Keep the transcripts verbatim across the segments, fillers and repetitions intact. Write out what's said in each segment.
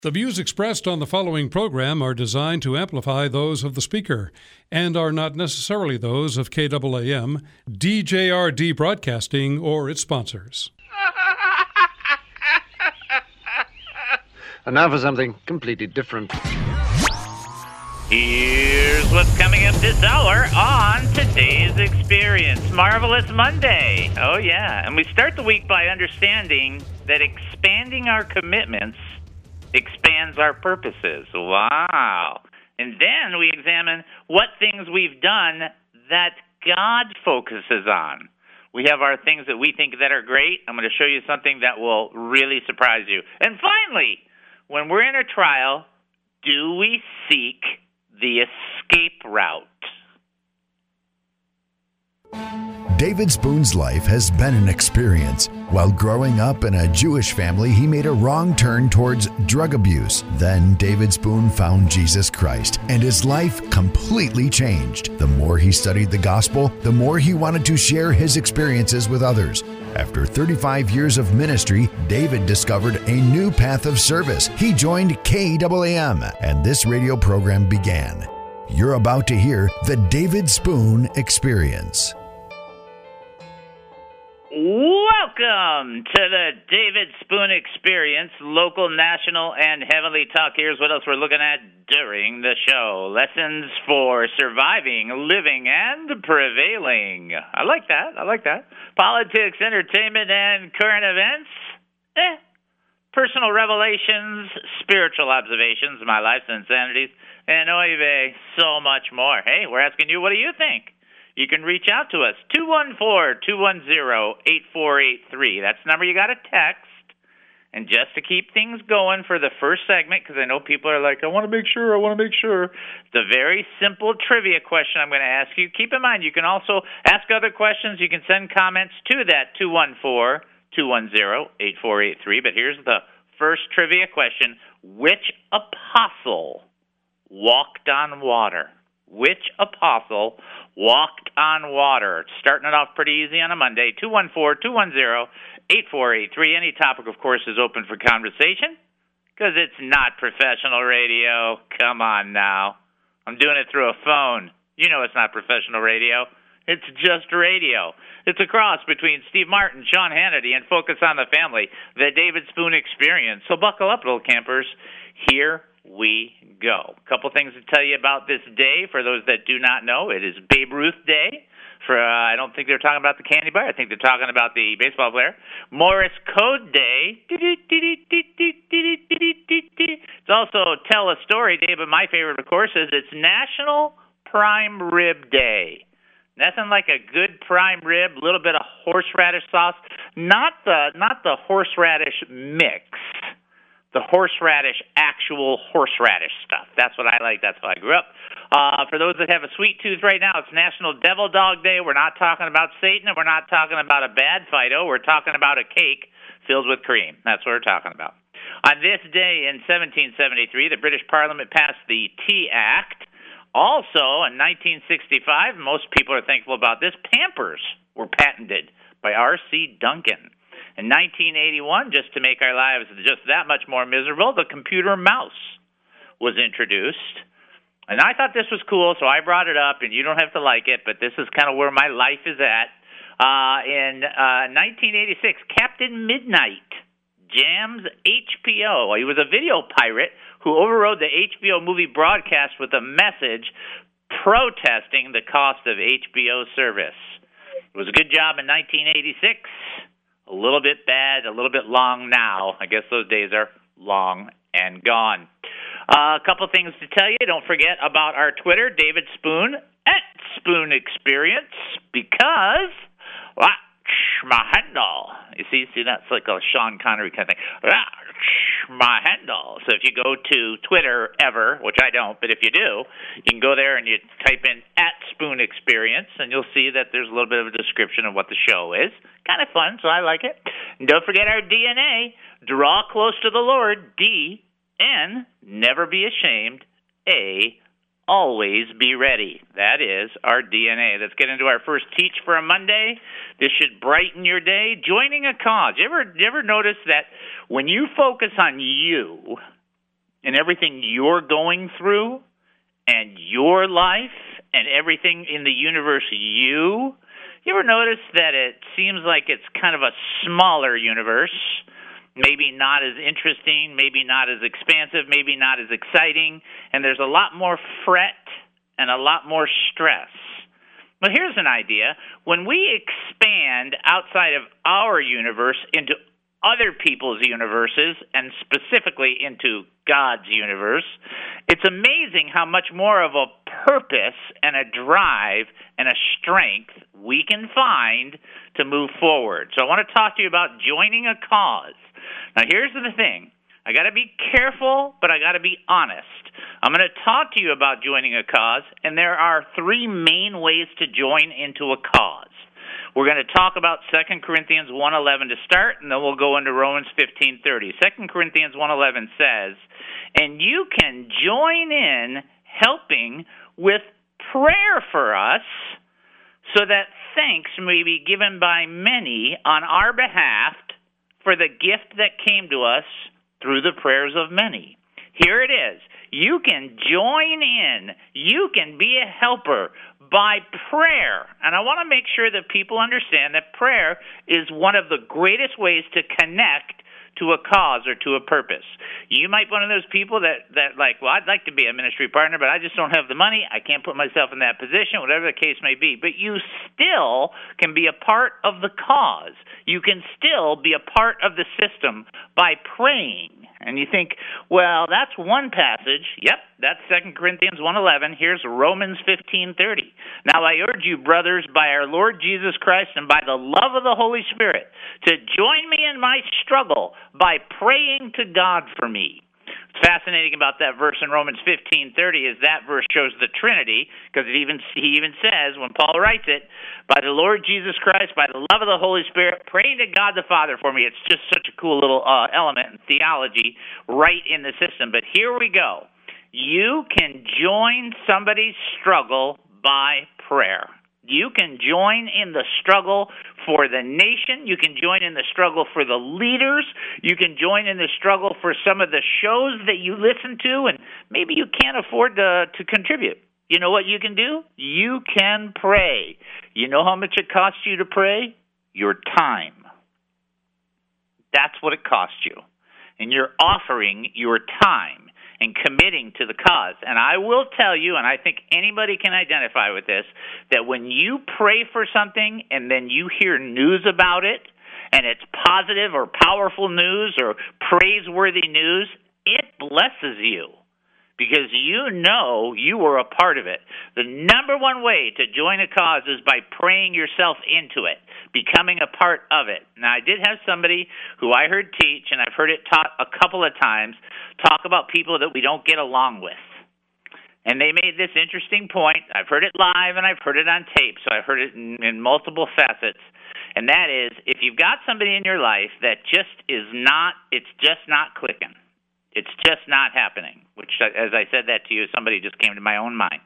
The views expressed on the following program are designed to amplify those of the speaker and are not necessarily those of K A A M, D J R D Broadcasting, or its sponsors. And now for something completely different. Here's what's coming up this hour on today's experience. Marvelous Monday. Oh, yeah. And we start the week by understanding that expanding our commitments expands our purposes. Wow. And then we examine what things we've done that God focuses on. We have our things that we think that are great. I'm going to show you something that will really surprise you. And finally, when we're in a trial, do we seek the escape route? David Spoon's life has been an experience. While growing up in a Jewish family, he made a wrong turn towards drug abuse. Then David Spoon found Jesus Christ, and his life completely changed. The more he studied the gospel, the more he wanted to share his experiences with others. After thirty-five years of ministry, David discovered a new path of service. He joined K A A M, and this radio program began. You're about to hear the David Spoon Experience. Welcome to the David Spoon Experience, local, national, and heavenly talk. Here's what else we're looking at during the show. Lessons for surviving, living, and prevailing. I like that. I like that. Politics, entertainment, and current events. Eh. Personal revelations, spiritual observations, my life's insanities, and oy vey, so much more. Hey, we're asking you, what do you think? You can reach out to us, two one four, two one zero, eight four eight three. That's the number you got to text. And just to keep things going for the first segment, because I know people are like, I want to make sure, I want to make sure. The very simple trivia question I'm going to ask you. Keep in mind, you can also ask other questions. You can send comments to that two one four, two one zero, eight four eight three. But here's the first trivia question. Which apostle walked on water? Which apostle walked on water? Starting it off pretty easy on a Monday. two one four, two one zero, eight four eight three. Any topic, of course, is open for conversation because it's not professional radio. Come on now. I'm doing it through a phone. You know it's not professional radio. It's just radio. It's a cross between Steve Martin, Sean Hannity, and Focus on the Family, the David Spoon Experience. So buckle up, little campers. Here we go. A couple things to tell you about this day. For those that do not know, it is Babe Ruth Day. For uh, I don't think they're talking about the candy bar. I think they're talking about the baseball player. Morse Code Day. It's also Tell a Story Day, but my favorite, of course, is it's National Prime Rib Day. Nothing like a good prime rib, a little bit of horseradish sauce. Not the not the horseradish mix. The horseradish, actual horseradish stuff. That's what I like. That's how I grew up. Uh, for those that have a sweet tooth right now, it's National Devil Dog Day. We're not talking about Satan, and we're not talking about a bad Fido. We're talking about a cake filled with cream. That's what we're talking about. On this day in seventeen seventy-three, the British Parliament passed the Tea Act. Also, in nineteen sixty-five, most people are thankful about this, Pampers were patented by R C Duncan. In nineteen eighty-one, just to make our lives just that much more miserable, the computer mouse was introduced. And I thought this was cool, so I brought it up, and you don't have to like it, but this is kind of where my life is at. Uh, in uh, nineteen eighty-six, Captain Midnight jams H B O. He was a video pirate who overrode the H B O movie broadcast with a message protesting the cost of H B O service. It was a good job in nineteen eighty-six. A little bit bad, a little bit long now. I guess those days are long and gone. Uh, a couple things to tell you. Don't forget about our Twitter, David Spoon, at Spoon Experience, because, watch my handle. You see, see, that's like a Sean Connery kind of thing. Watch my handle. So if you go to Twitter ever, which I don't, but if you do, you can go there and you type in at Spoon Experience, and you'll see that there's a little bit of a description of what the show is. Kind of fun, so I like it. And don't forget our D N A. Draw close to the Lord. D. N. Never be ashamed. A. Always be ready. That is our D N A. Let's get into our first teach for a Monday. This should brighten your day. Joining a cause. You ever, you ever notice that when you focus on you, in everything you're going through and your life and everything in the universe you, you ever notice that it seems like it's kind of a smaller universe, maybe not as interesting, maybe not as expansive, maybe not as exciting, and there's a lot more fret and a lot more stress? Well, here's an idea. When we expand outside of our universe into other people's universes, and specifically into God's universe, it's amazing how much more of a purpose and a drive and a strength we can find to move forward. So I want to talk to you about joining a cause. Now, here's the thing. I got to be careful, but I got to be honest. I'm going to talk to you about joining a cause, and there are three main ways to join into a cause. We're going to talk about Second Corinthians one eleven to start, and then we'll go into Romans fifteen thirty. Second Corinthians one eleven says, and you can join in helping with prayer for us so that thanks may be given by many on our behalf for the gift that came to us through the prayers of many. Here it is. You can join in. You can be a helper by prayer. And I want to make sure that people understand that prayer is one of the greatest ways to connect to a cause or to a purpose. You might be one of those people that, that like, well, I'd like to be a ministry partner, but I just don't have the money. I can't put myself in that position, whatever the case may be. But you still can be a part of the cause. You can still be a part of the system by praying. And you think, well, that's one passage. Yep, that's Second Corinthians one eleven. Here's Romans fifteen thirty. Now I urge you, brothers, by our Lord Jesus Christ and by the love of the Holy Spirit, to join me in my struggle by praying to God for me. What's fascinating about that verse in Romans fifteen thirty is that verse shows the Trinity, because it even he even says, when Paul writes it, by the Lord Jesus Christ, by the love of the Holy Spirit, praying to God the Father for me. It's just such a cool little uh, element in theology right in the system. But here we go. You can join somebody's struggle by prayer. You can join in the struggle for the nation. You can join in the struggle for the leaders. You can join in the struggle for some of the shows that you listen to, and maybe you can't afford to, to contribute. You know what you can do? You can pray. You know how much it costs you to pray? Your time. That's what it costs you. And you're offering your time and committing to the cause. And I will tell you, and I think anybody can identify with this, that when you pray for something and then you hear news about it, and it's positive or powerful news or praiseworthy news, it blesses you because you know you were a part of it. The number one way to join a cause is by praying yourself into it, becoming a part of it. Now, I did have somebody who I heard teach, and I've heard it taught a couple of times, talk about people that we don't get along with. And they made this interesting point. I've heard it live, and I've heard it on tape, so I've heard it in, in multiple facets. And that is, if you've got somebody in your life that just is not, it's just not clicking. It's just not happening, which, as I said that to you, somebody just came to my own mind.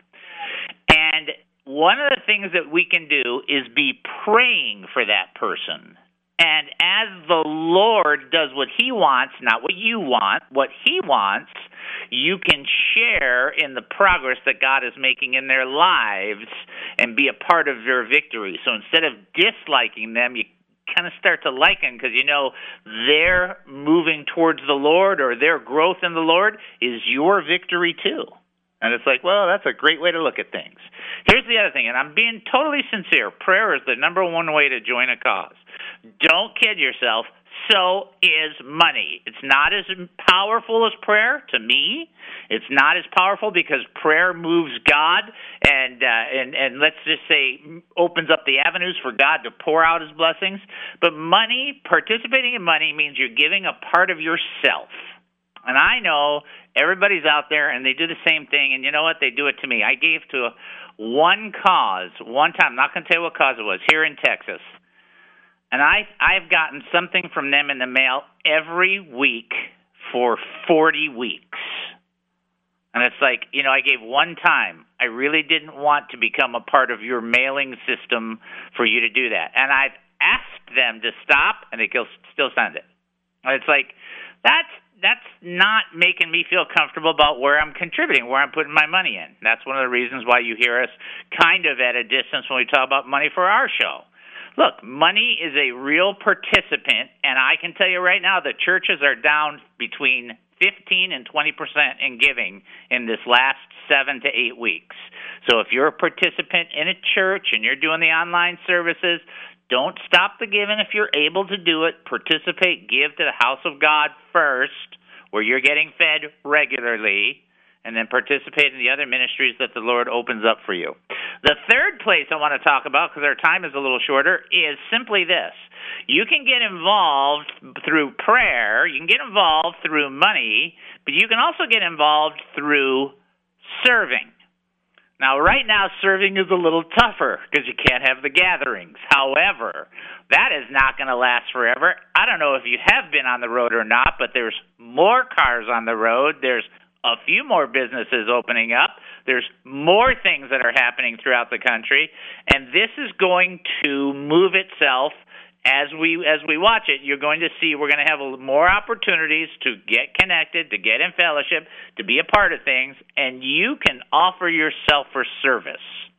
And one of the things that we can do is be praying for that person. And as the Lord does what He wants, not what you want, what He wants, you can share in the progress that God is making in their lives and be a part of their victory. So instead of disliking them, you kind of start to like them because you know they're moving towards the Lord, or their growth in the Lord is your victory too. And it's like, well, that's a great way to look at things. Here's the other thing, and I'm being totally sincere. Prayer is the number one way to join a cause. Don't kid yourself. So is money. It's not as powerful as prayer to me. It's not as powerful because prayer moves God and uh, and and let's just say opens up the avenues for God to pour out His blessings. But money, participating in money, means you're giving a part of yourself. And I know everybody's out there and they do the same thing. And you know what? They do it to me. I gave to one cause one time. I'm not going to tell you what cause it was. Here in Texas. And I, I've gotten something from them in the mail every week for forty weeks. And it's like, you know, I gave one time. I really didn't want to become a part of your mailing system for you to do that. And I've asked them to stop, and they still send it. And it's like, that's that's not making me feel comfortable about where I'm contributing, where I'm putting my money in. That's one of the reasons why you hear us kind of at a distance when we talk about money for our show. Look, money is a real participant, and I can tell you right now the churches are down between fifteen and twenty percent in giving in this last seven to eight weeks. So if you're a participant in a church and you're doing the online services, don't stop the giving if you're able to do it. Participate, give to the house of God first, where you're getting fed regularly, and then participate in the other ministries that the Lord opens up for you. The third place I want to talk about, because our time is a little shorter, is simply this. You can get involved through prayer, you can get involved through money, but you can also get involved through serving. Now, right now, serving is a little tougher because you can't have the gatherings. However, that is not going to last forever. I don't know if you have been on the road or not, but there's more cars on the road. There's a few more businesses opening up. There's more things that are happening throughout the country, and this is going to move itself as we as we watch it. You're going to see we're going to have more opportunities to get connected, to get in fellowship, to be a part of things, and you can offer yourself for service.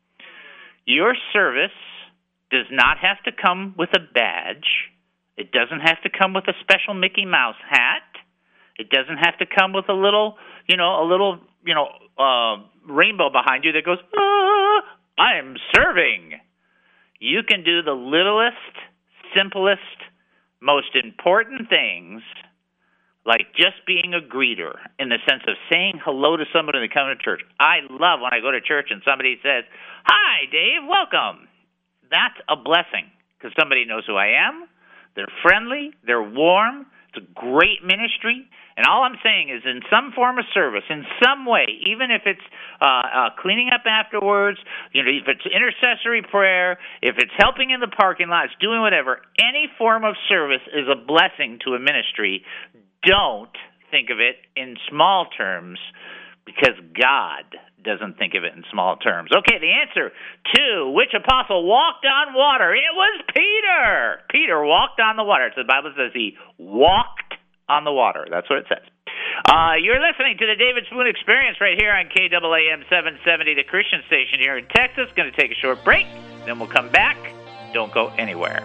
Your service does not have to come with a badge. It doesn't have to come with a special Mickey Mouse hat. It doesn't have to come with a little, you know, a little, you know, uh, rainbow behind you that goes, ah, I am serving. You can do the littlest, simplest, most important things, like just being a greeter in the sense of saying hello to somebody when they come to church. I love when I go to church and somebody says, hi, Dave, welcome. That's a blessing because somebody knows who I am. They're friendly. They're warm. It's a great ministry. And all I'm saying is in some form of service, in some way, even if it's uh, uh, cleaning up afterwards, you know, if it's intercessory prayer, if it's helping in the parking lots, doing whatever, any form of service is a blessing to a ministry. Don't think of it in small terms because God doesn't think of it in small terms. Okay, the answer to which apostle walked on water? It was Peter. Peter walked on the water. So the Bible says he walked on the water. That's what it says. Uh, you're listening to the David Spoon Experience right here on K A A M seven seventy, the Christian station here in Texas. Going to take a short break, then we'll come back. Don't go anywhere.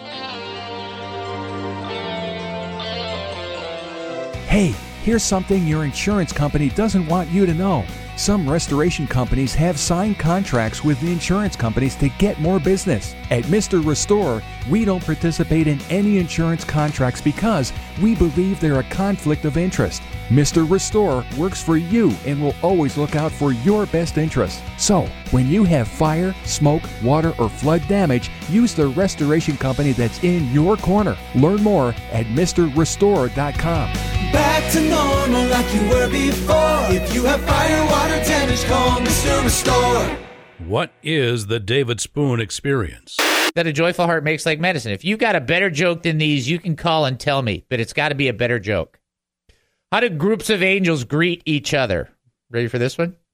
Hey, here's something your insurance company doesn't want you to know. Some restoration companies have signed contracts with the insurance companies to get more business. At Mister Restore, we don't participate in any insurance contracts because we believe they're a conflict of interest. Mister Restore works for you and will always look out for your best interests. So, when you have fire, smoke, water, or flood damage, use the restoration company that's in your corner. Learn more at Mr Restore dot com. Back to normal like you were before. If you have fire, water damage, call Mister Restore. What is the David Spoon Experience? That a joyful heart makes like medicine. If you got a better joke than these, you can call and tell me, but it's got to be a better joke. How do groups of angels greet each other? Ready for this one?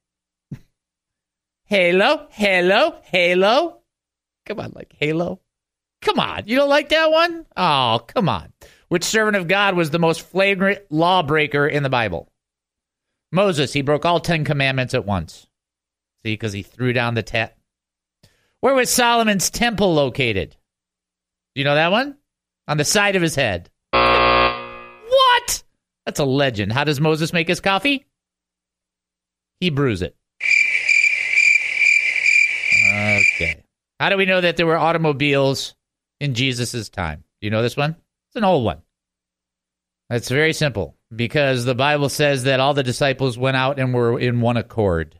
Halo, halo, halo. Come on, like halo. Come on, you don't like that one? Oh, come on. Which servant of God was the most flagrant lawbreaker in the Bible? Moses. He broke all Ten Commandments at once. See, because he threw down the tat. Where was Solomon's temple located? Do you know that one? On the side of his head. What? That's a legend. How does Moses make his coffee? He brews it. Okay. How do we know that there were automobiles in Jesus' time? Do you know this one? It's an old one. It's very simple. Because the Bible says that all the disciples went out and were in one accord.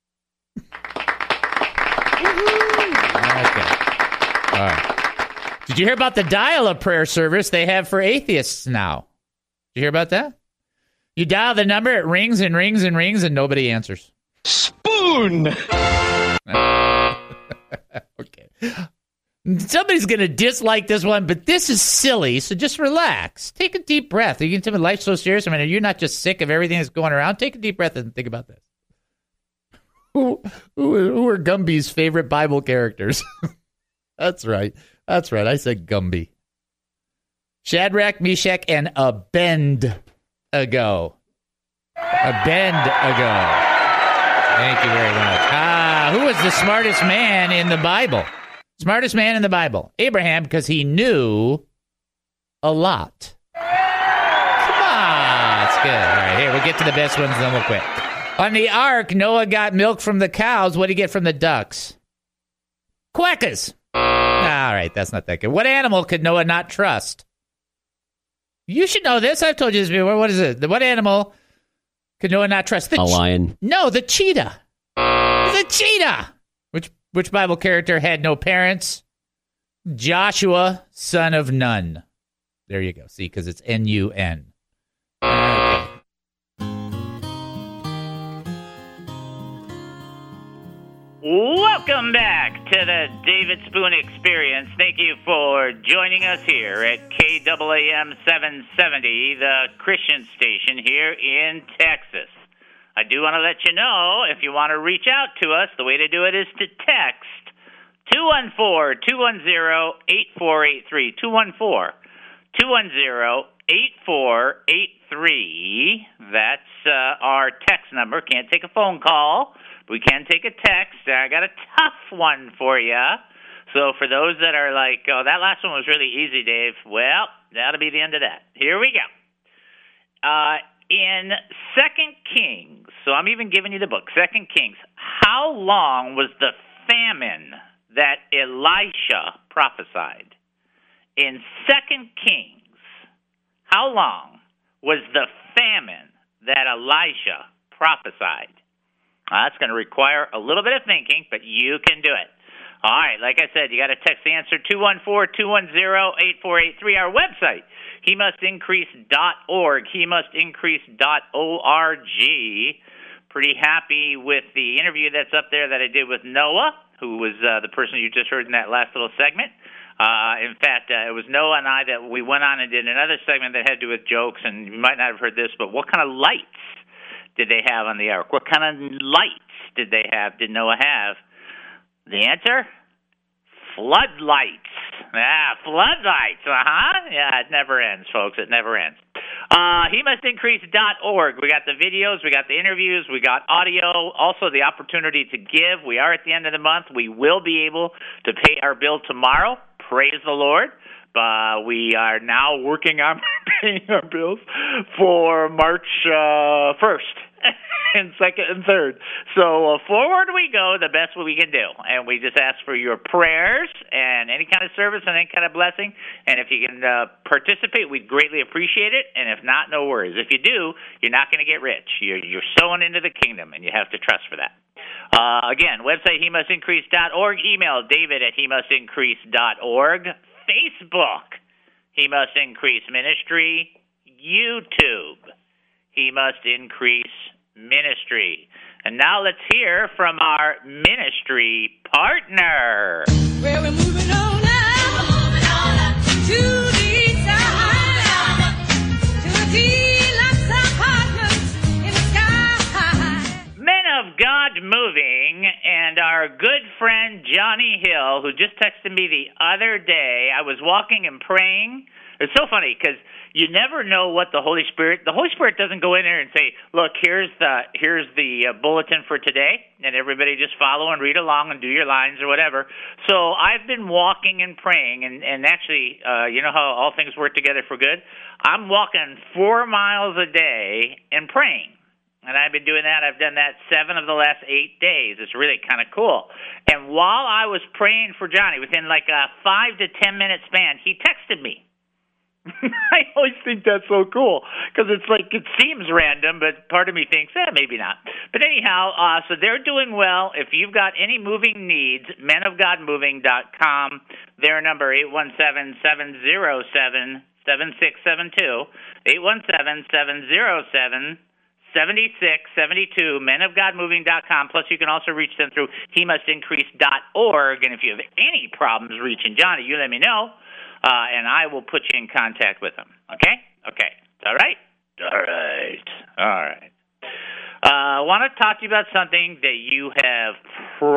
Okay. All right. Did you hear about the dial-a-prayer service they have for atheists now? Did you hear about that? You dial the number, it rings and rings and rings, and nobody answers. Spoon! Okay. Somebody's going to dislike this one, but this is silly, so just relax. Take a deep breath. Are you going to life's so serious? I mean, are you not just sick of everything that's going around? Take a deep breath and think about this. Who, who, who are Gumby's favorite Bible characters? That's right. That's right. I said Gumby. Shadrach, Meshach, and Abednego. ago. A bend ago. Thank you very much. Ah, who was the smartest man in the Bible? Smartest man in the Bible. Abraham, because he knew a lot. Come on. That's good. All right, here, we'll get to the best ones, then we'll quit. On the ark, Noah got milk from the cows. What did he get from the ducks? Quackers. All right, that's not that good. What animal could Noah not trust? You should know this. I've told you this before. What is it? What animal could Noah not trust? The a lion. Ch- no, the cheetah. The cheetah. Which which Bible character had no parents? Joshua, son of Nun. There you go. See, because it's N U N. Okay. Welcome back to the David Spoon Experience. Thank you for joining us here at K A A M seven seventy, the Christian station here in Texas. I do want to let you know, if you want to reach out to us, the way to do it is to text two one four, two one zero, eight four eight three, two one four, two one zero, eight four eight three. That's uh, our text number. Can't take a phone call. We can take a text. I got a tough one for you. So for those that are like, oh, that last one was really easy, Dave, well, that'll be the end of that. Here we go. Uh, in Second Kings, so I'm even giving you the book, Second Kings, how long was the famine that Elisha prophesied? In Second Kings, how long was the famine that Elisha prophesied? Uh, that's going to require a little bit of thinking, but you can do it. All right, like I said, you got to text the answer two one four, two one zero, eight four eight three. Our website, he must increase dot org, he must increase dot org. Pretty happy with the interview that's up there that I did with Noah, who was uh, the person you just heard in that last little segment. Uh, in fact, uh, it was Noah and I that we went on and did another segment that had to do with jokes, and you might not have heard this, but what kind of lights did they have on the ark? What kind of lights did they have, did Noah have? The answer? Floodlights. Ah, floodlights, uh-huh. Yeah, it never ends, folks. It never ends. Uh, he must increase dot org. We got the videos, we got the interviews, we got audio, also the opportunity to give. We are at the end of the month. We will be able to pay our bill tomorrow. Praise the Lord. Uh, we are now working on paying our bills for March uh, first and second and third. So uh, forward we go, the best we can do. And we just ask for your prayers and any kind of service and any kind of blessing. And if you can uh, participate, we'd greatly appreciate it. And if not, no worries. If you do, you're not going to get rich. You're, you're sowing into the kingdom, and you have to trust for that. Uh, again, website he must increase dot org. Email David at he must increase dot org. Facebook, He Must Increase Ministry. YouTube, He Must Increase Ministry. And now let's hear from our ministry partner. Well, we're moving on now, we're moving on up to the side, to the deluxe apartments in the sky. Men of God Moving and our good friend Johnny Hill, who just texted me the other day. I was walking and praying. It's so funny because you never know what the Holy Spirit, the Holy Spirit doesn't go in there and say, look, here's the here's the uh, bulletin for today, and everybody just follow and read along and do your lines or whatever. So I've been walking and praying, and, and actually, uh, you know how all things work together for good? I'm walking four miles a day and praying. And I've been doing that. I've done that seven of the last eight days. It's really kind of cool. And while I was praying for Johnny, within like a five to ten minute span, he texted me. I always think that's so cool because it's like it seems random, but part of me thinks, eh, maybe not. But anyhow, uh, so they're doing well. If you've got any moving needs, men of god moving dot com. Their number eight one seven, seven zero seven, seven six seven two, eight one seven, seven zero seven, seventy-six seventy-two, men of god moving dot com. Plus, you can also reach them through he must increase dot org. And if you have any problems reaching Johnny, you let me know. Uh, and I will put you in contact with them. Okay? Okay. All right? All right. All right. Uh, I want to talk to you about something that you have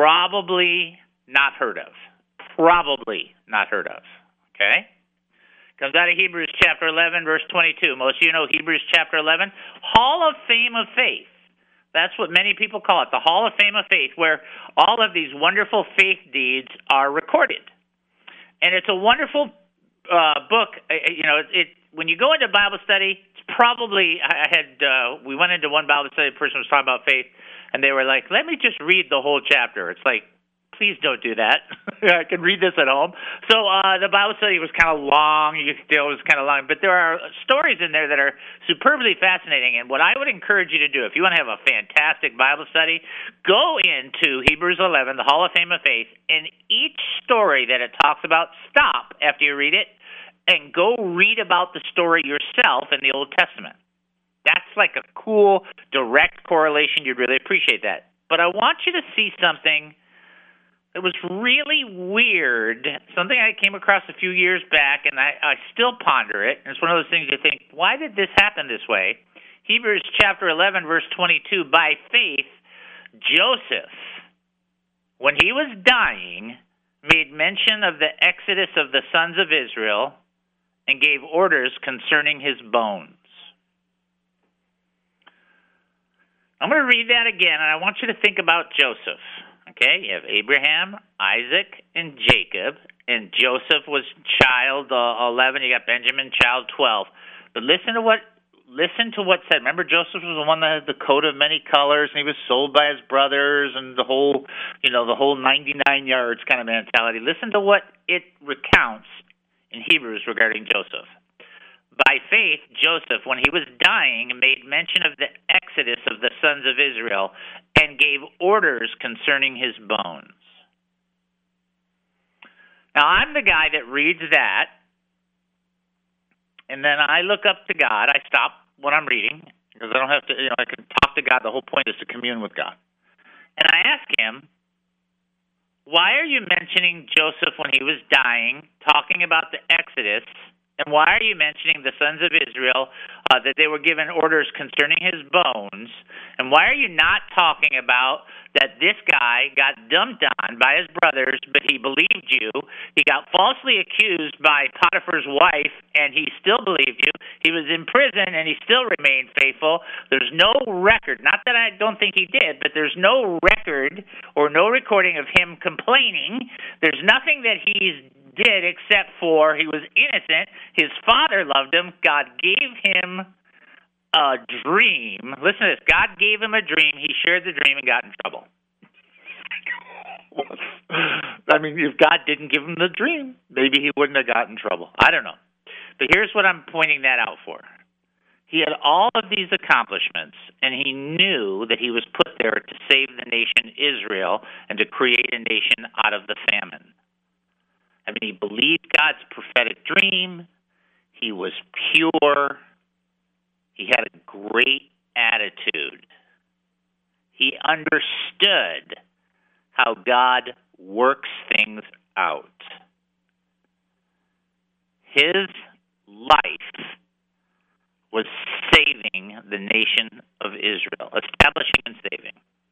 probably not heard of. Probably not heard of. Okay? Comes out of Hebrews chapter eleven, verse twenty-two. Most of you know Hebrews chapter eleven. Hall of Fame of Faith. That's what many people call it, the Hall of Fame of Faith, where all of these wonderful faith deeds are recorded. And it's a wonderful uh, book. You know, it, it when you go into Bible study, it's probably, I had, uh, we went into one Bible study, the person was talking about faith, and they were like, let me just read the whole chapter. It's like, please don't do that. I can read this at home. So uh, the Bible study was kind of long. You could tell it was kind of long. But there are stories in there that are superbly fascinating. And what I would encourage you to do, if you want to have a fantastic Bible study, go into Hebrews eleven, the Hall of Fame of Faith, and each story that it talks about, stop after you read it, and go read about the story yourself in the Old Testament. That's like a cool, direct correlation. You'd really appreciate that. But I want you to see something. It was really weird, something I came across a few years back, and I, I still ponder it. And it's one of those things you think, why did this happen this way? Hebrews chapter eleven, verse twenty-two, by faith, Joseph, when he was dying, made mention of the exodus of the sons of Israel and gave orders concerning his bones. I'm going to read that again, and I want you to think about Joseph. Okay, you have Abraham, Isaac, and Jacob, and Joseph was child uh, eleven. You got Benjamin, child twelve. But listen to what listen to what said. Remember, Joseph was the one that had the coat of many colors, and he was sold by his brothers, and the whole, you know, the whole ninety-nine yards kind of mentality. Listen to what it recounts in Hebrews regarding Joseph. By faith, Joseph, when he was dying, made mention of the exodus of the sons of Israel and gave orders concerning his bones. Now, I'm the guy that reads that, and then I look up to God. I stop what I'm reading, because I don't have to, you know, I can talk to God. The whole point is to commune with God. And I ask him, why are you mentioning Joseph when he was dying, talking about the exodus, and why are you mentioning the sons of Israel, uh, that they were given orders concerning his bones? And why are you not talking about that this guy got dumped on by his brothers, but he believed you? He got falsely accused by Potiphar's wife, and he still believed you. He was in prison, and he still remained faithful. There's no record, not that I don't think he did, but there's no record or no recording of him complaining. There's nothing that he's did except for he was innocent. His father loved him. God gave him a dream. Listen to this. God gave him a dream. He shared the dream and got in trouble. I mean, if God didn't give him the dream, maybe he wouldn't have gotten in trouble. I don't know. But here's what I'm pointing that out for. He had all of these accomplishments, and he knew that he was put there to save the nation Israel and to create a nation out of the famine. I mean, he believed God's prophetic dream. He was pure. He had a great attitude. He understood how God works things out. His life was saving the nation of Israel, establishing and saving.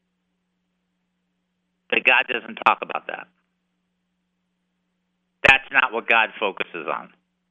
But God doesn't talk about that. That's not what God focuses on.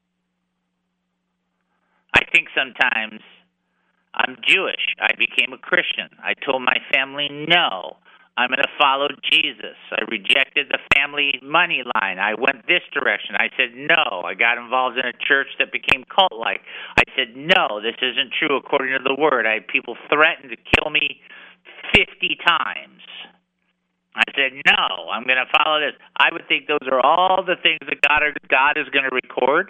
I think sometimes I'm Jewish. I became a Christian. I told my family no. I'm going to follow Jesus. I rejected the family money line. I went this direction. I said no. I got involved in a church that became cult-like. I said no, this isn't true according to the Word. I had people threaten to kill me fifty times. I said, no, I'm going to follow this. I would think those are all the things that God, are, God is going to record,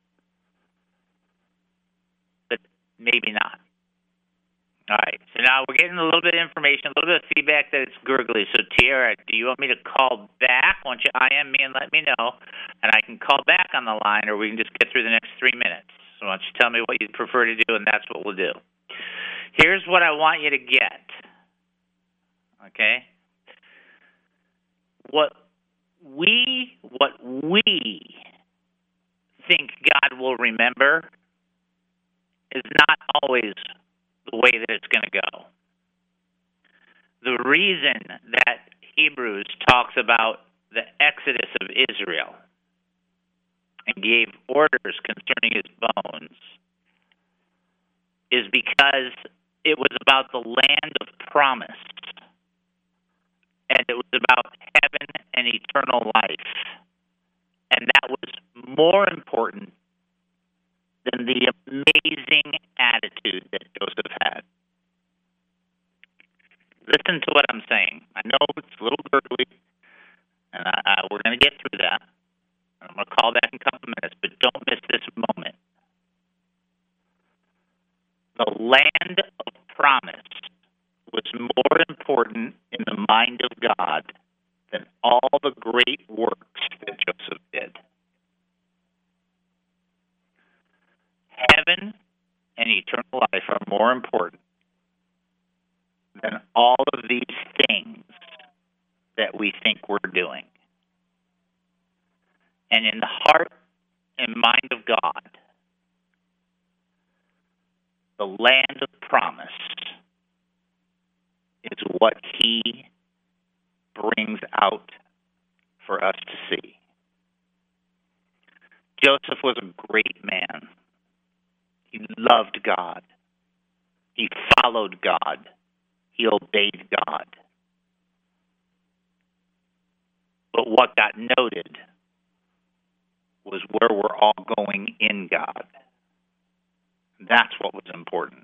but maybe not. All right, so now we're getting a little bit of information, a little bit of feedback that it's gurgly. So, Tiara, do you want me to call back? Why don't you I M me and let me know, and I can call back on the line, or we can just get through the next three minutes. So why don't you tell me what you prefer to do, and that's what we'll do. Here's what I want you to get, okay? What we what we think God will remember is not always the way that it's going to go. The reason that Hebrews talks about the exodus of Israel and gave orders concerning his bones is because it was about the land of promise, and it was about heaven and eternal life. And that was more important than the amazing attitude that Joseph had. Listen to what I'm saying. I know it's a little gurgly, and I, I, we're going to get through that. I'm going to call back in a couple minutes, but don't miss this moment. The land of promise was more important in the mind of God than all the great works that Joseph did. Heaven and eternal life are more important than all of these things that we think we're doing. And in the heart and mind of God, the land of promise is what he brings out for us to see. Joseph was a great man. He loved God. He followed God. He obeyed God. But what got noted was where we're all going in God. That's what was important.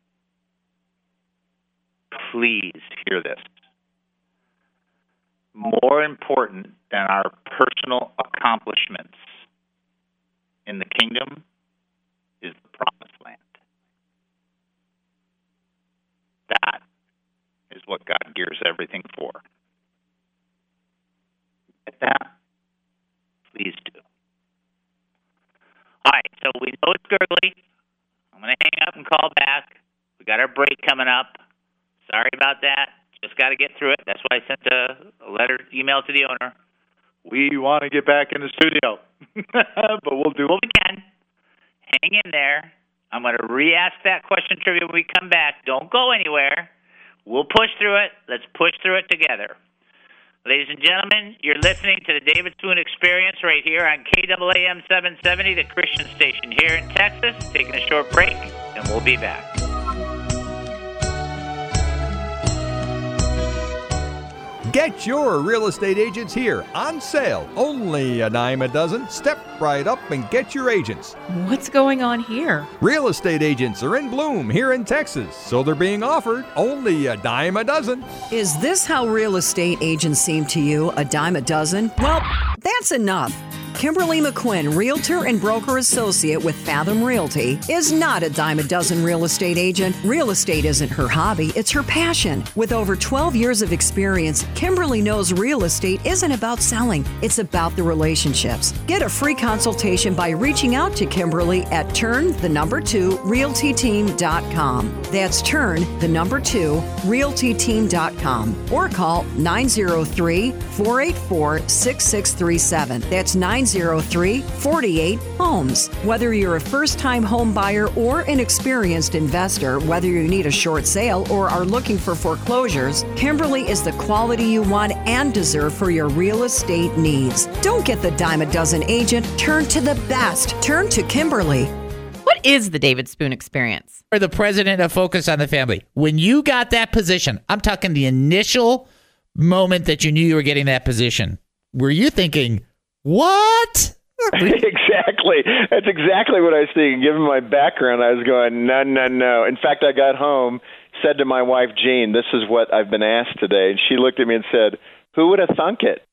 Please hear this. More important than our personal accomplishments in the kingdom is the promised land. That is what God gears everything for. Get that? Please do. All right, so we know it's gurgly. I'm going to hang up and call back. We got our break coming up. Sorry about that. Just got to get through it. That's why I sent a, a letter, email to the owner. We want to get back in the studio, but we'll do what we can. Hang in there. I'm going to re-ask that question trivia when we come back. Don't go anywhere. We'll push through it. Let's push through it together. Ladies and gentlemen, you're listening to the David Spoon Experience right here on K A A M seven seventy, the Christian station here in Texas. Taking a short break, and we'll be back. Get your real estate agents here on sale. Only a dime a dozen. Step right up and get your agents. What's going on here? Real estate agents are in bloom here in Texas, so they're being offered only a dime a dozen. Is this how real estate agents seem to you, a dime a dozen? Well, that's enough. Kimberly McQuinn, Realtor and Broker Associate with Fathom Realty, is not a dime a dozen real estate agent. Real estate isn't her hobby, it's her passion. With over twelve years of experience, Kimberly knows real estate isn't about selling, it's about the relationships. Get a free consultation by reaching out to Kimberly at turn the number two realty team dot com. That's turn the number two realty team dot com or call nine zero three, four eight four, six six three seven. That's nine zero three, four eight, homes. Whether you're a first-time home buyer or an experienced investor, whether you need a short sale or are looking for foreclosures, Kimberly is the quality you want and deserve for your real estate needs. Don't get the dime a dozen agent. Turn to the best. Turn to Kimberly. What is the David Spoon Experience? Or the president of Focus on the Family. When you got that position, I'm talking the initial moment that you knew you were getting that position, were you thinking, what? Exactly. That's exactly what I was thinking. Given my background, I was going, no, no, no. In fact, I got home, said to my wife, Jean, this is what I've been asked today. And she looked at me and said, who would have thunk it?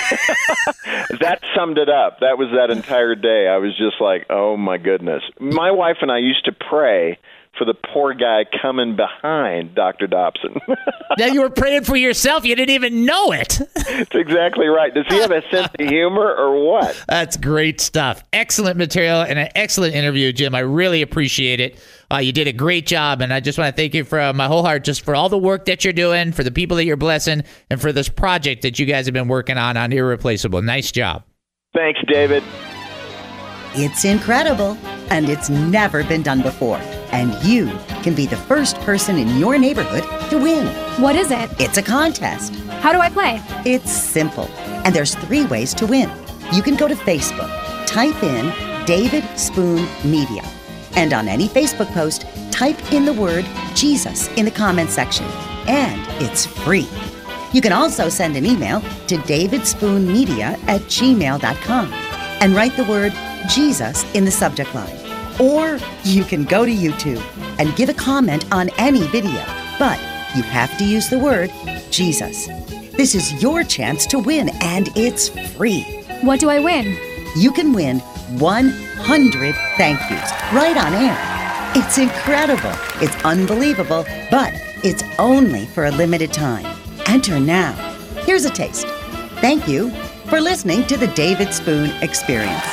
That summed it up. That was that entire day. I was just like, oh, my goodness. My wife and I used to pray for the poor guy coming behind Doctor Dobson. Now you were praying for yourself. You didn't even know it. That's exactly right. Does he have a sense of humor or what? That's great stuff. Excellent material and an excellent interview, Jim. I really appreciate it. Uh, you did a great job, and I just want to thank you from my whole heart just for all the work that you're doing, for the people that you're blessing, and for this project that you guys have been working on on Irreplaceable. Nice job. Thanks, David. It's incredible, and it's never been done before. And you can be the first person in your neighborhood to win. What is it? It's a contest. How do I play? It's simple, and there's three ways to win. You can go to Facebook, type in David Spoon Media. And on any Facebook post, type in the word Jesus in the comments section. And it's free. You can also send an email to davidspoonmedia at gmail dot com and write the word Jesus in the subject line. Or you can go to YouTube and give a comment on any video, but you have to use the word Jesus. This is your chance to win, and it's free. What do I win? You can win one hundred thank yous right on air. It's incredible. It's unbelievable, but it's only for a limited time. Enter now. Here's a taste. Thank you for listening to the David Spoon Experience.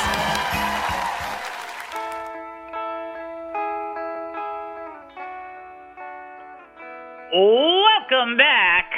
Welcome back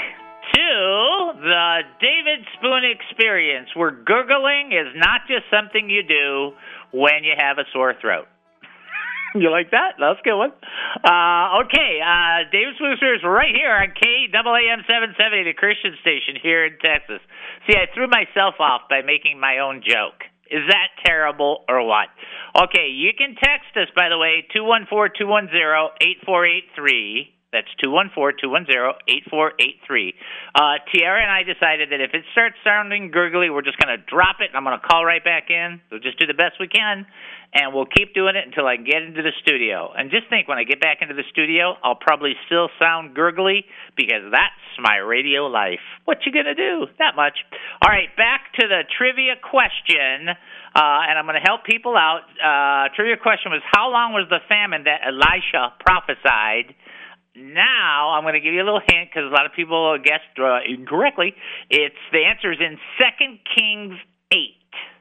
to the David Spoon Experience, where gurgling is not just something you do when you have a sore throat. You like that? That's a good one. Uh, okay, uh, David Spoon Experience right here on K A A M seven seventy, the Christian station here in Texas. See, I threw myself off by making my own joke. Is that terrible or what? Okay, you can text us, by the way, two one four, two one zero, eight four eight three. That's two one four, two one zero, eight four eight three. Uh, Tiara and I decided that if it starts sounding gurgly, we're just going to drop it, and I'm going to call right back in. We'll just do the best we can, and we'll keep doing it until I get into the studio. And just think, when I get back into the studio, I'll probably still sound gurgly because that's my radio life. What you going to do? That much. All right, back to the trivia question, uh, and I'm going to help people out. Uh, trivia question was, how long was the famine that Elisha prophesied? Now, I'm going to give you a little hint because a lot of people guessed uh, incorrectly. It's the answer is in Second Kings eight.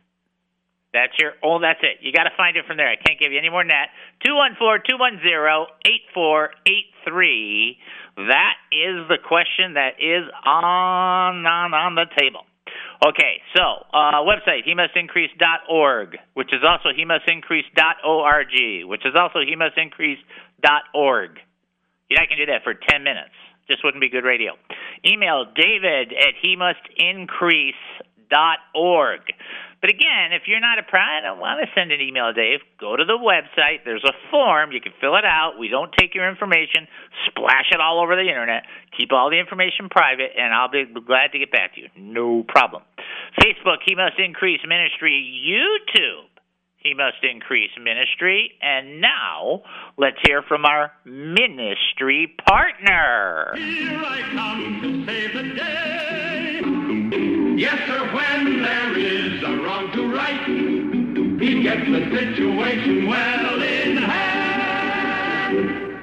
That's your oh, that's it. You got to find it from there. I can't give you any more than that. two one four, two one zero, eight four eight three. That is the question that is on on, on the table. Okay, so uh, website, he must increase dot org, which is also he must increase dot org, which is also he must increase dot org. You know, I can do that for ten minutes. Just wouldn't be good radio. Email David at he must increase dot org. But again, if you're not a pro, I don't want to send an email, Dave. Go to the website. There's a form. You can fill it out. We don't take your information, splash it all over the internet. Keep all the information private, and I'll be glad to get back to you. No problem. Facebook, He Must Increase Ministry. YouTube, He Must Increase Ministry. And now, let's hear from our ministry partner. Here I come to save the day. Yes, sir, when there is a wrong to right, he gets the situation well in hand.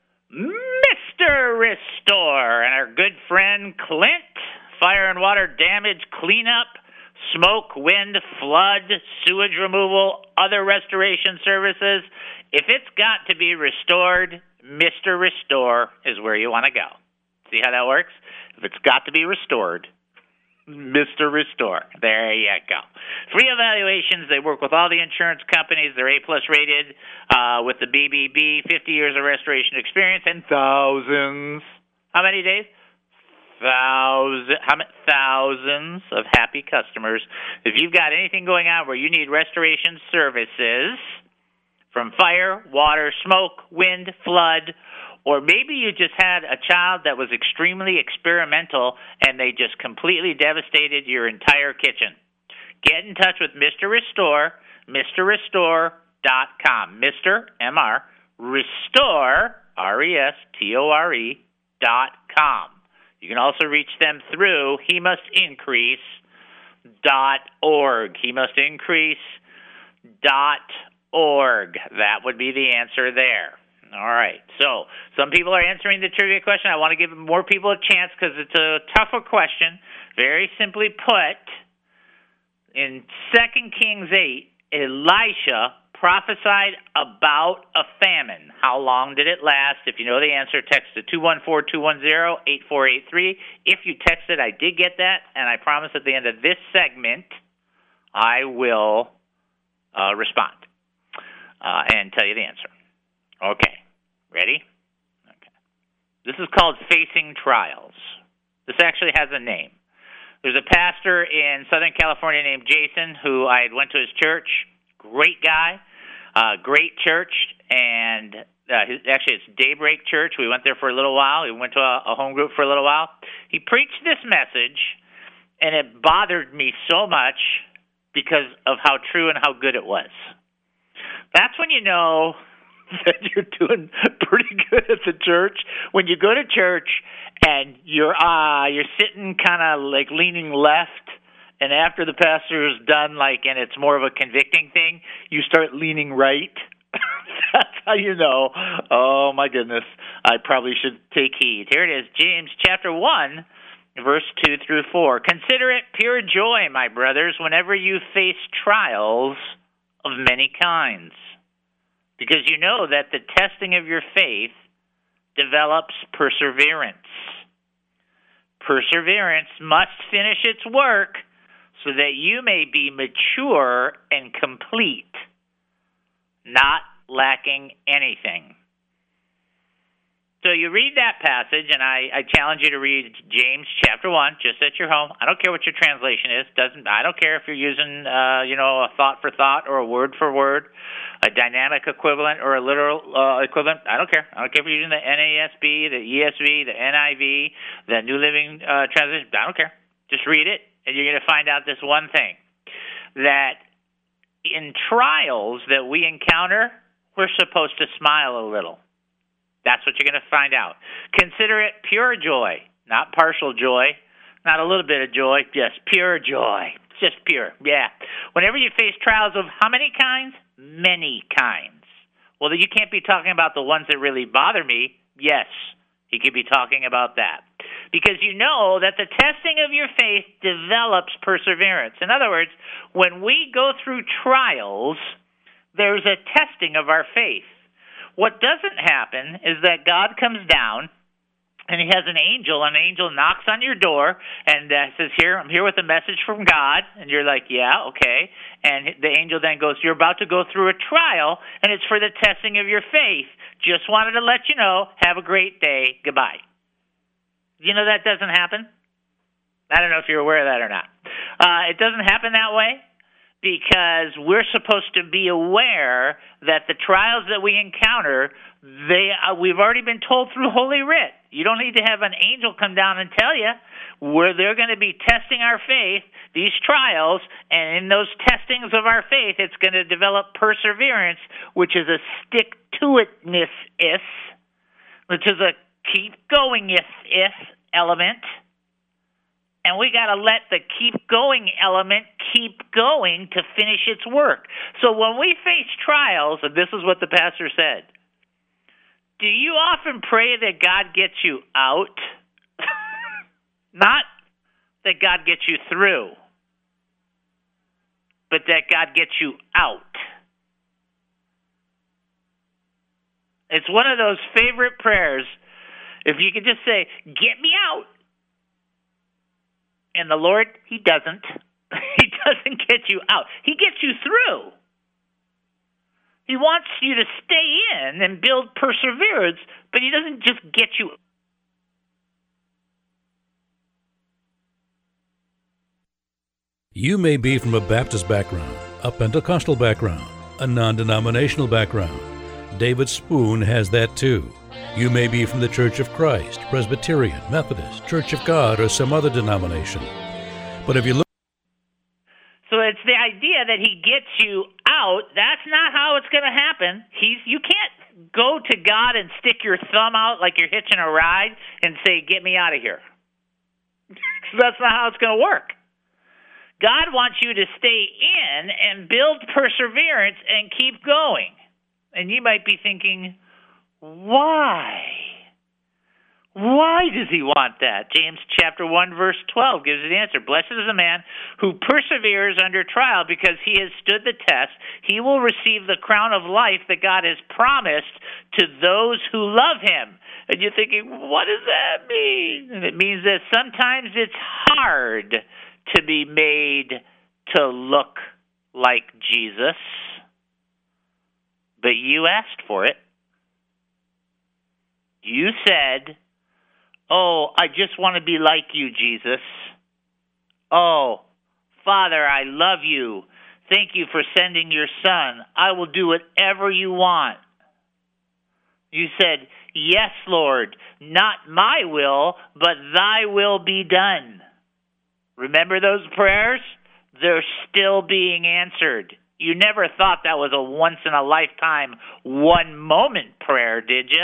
Mister Restore and our good friend Clint, fire and water damage cleanup, smoke, wind, flood, sewage removal, other restoration services. If it's got to be restored, Mister Restore is where you want to go. See how that works? If it's got to be restored, Mister Restore. There you go. Free evaluations. They work with all the insurance companies. They're A-plus rated uh, with the B B B, fifty years of restoration experience, and thousands. How many days? Thousand, how many thousands of happy customers. If you've got anything going on where you need restoration services from fire, water, smoke, wind, flood, or maybe you just had a child that was extremely experimental and they just completely devastated your entire kitchen, get in touch with Mister Restore, Mister Restore dot com. Mister M R Restore, R E S T O R E dot com. You can also reach them through He Must Increase dot org. He Must Increase dot org. That would be the answer there. All right. So some people are answering the trivia question. I want to give more people a chance because it's a tougher question. Very simply put, in Second Kings eight, Elisha prophesied about a famine. How long did it last? If you know the answer, text to two one four, two one zero, eight four eight three. If you texted, I did get that, and I promise at the end of this segment, I will uh, respond uh, and tell you the answer. Okay. Ready? Okay. This is called Facing Trials. This actually has a name. There's a pastor in Southern California named Jason who I went to his church. Great guy, uh, great church, and uh, his, actually it's Daybreak Church. We went there for a little while. We went to a, a home group for a little while. He preached this message, and it bothered me so much because of how true and how good it was. That's when you know that you're doing pretty good at the church. When you go to church and you're uh, you're sitting kind of like leaning left, and after the pastor is done, like, and it's more of a convicting thing, you start leaning right. That's how you know, oh my goodness, I probably should take heed. Here it is, James chapter one, verse two through four. Consider it pure joy, my brothers, whenever you face trials of many kinds, because you know that the testing of your faith develops perseverance. Perseverance must finish its work so that you may be mature and complete, not lacking anything. So you read that passage, and I, I challenge you to read James chapter one, just at your home. I don't care what your translation is. Doesn't I don't care if you're using uh, you know, a thought for thought or a word for word, a dynamic equivalent or a literal uh, equivalent. I don't care. I don't care if you're using the N A S B, the E S V, the N I V, the New Living uh, Translation. I don't care. Just read it, and you're going to find out this one thing, that in trials that we encounter, we're supposed to smile a little. That's what you're going to find out. Consider it pure joy, not partial joy, not a little bit of joy, just pure joy. Just pure, yeah. Whenever you face trials of how many kinds? Many kinds. Well, you can't be talking about the ones that really bother me. Yes, he could be talking about that. Because you know that the testing of your faith develops perseverance. In other words, when we go through trials, there's a testing of our faith. What doesn't happen is that God comes down and he has an angel, an angel knocks on your door and uh, says, here, I'm here with a message from God. And you're like, yeah, okay. And the angel then goes, you're about to go through a trial, and it's for the testing of your faith. Just wanted to let you know, have a great day, goodbye. You know that doesn't happen? I don't know if you're aware of that or not. Uh, it doesn't happen that way because we're supposed to be aware that the trials that we encounter, they uh, we've already been told through Holy Writ. You don't need to have an angel come down and tell you where they're going to be testing our faith, these trials, and in those testings of our faith, it's going to develop perseverance, which is a stick-to-itness, which is a keep-going-if element. And we got to let the keep going element keep going to finish its work. So when we face trials, and this is what the pastor said, do you often pray that God gets you out? Not that God gets you through, but that God gets you out. It's one of those favorite prayers. If you could just say, get me out. And the Lord, he doesn't. He doesn't get you out. He gets you through. He wants you to stay in and build perseverance, but he doesn't just get you. You may be from a Baptist background, a Pentecostal background, a non-denominational background. David Spoon has that too. You may be from the Church of Christ, Presbyterian, Methodist, Church of God, or some other denomination. But if you look... So it's the idea that he gets you out. That's not how it's going to happen. He's You can't go to God and stick your thumb out like you're hitching a ride and say, get me out of here. That's not how it's going to work. God wants you to stay in and build perseverance and keep going. And you might be thinking, why? Why does he want that? James chapter one, verse twelve gives the answer. Blessed is the man who perseveres under trial, because he has stood the test. He will receive the crown of life that God has promised to those who love him. And you're thinking, what does that mean? And it means that sometimes it's hard to be made to look like Jesus, but you asked for it. You said, oh, I just want to be like you, Jesus. Oh, Father, I love you. Thank you for sending your son. I will do whatever you want. You said, yes, Lord, not my will, but thy will be done. Remember those prayers? They're still being answered. You never thought that was a once-in-a-lifetime, one-moment prayer, did you?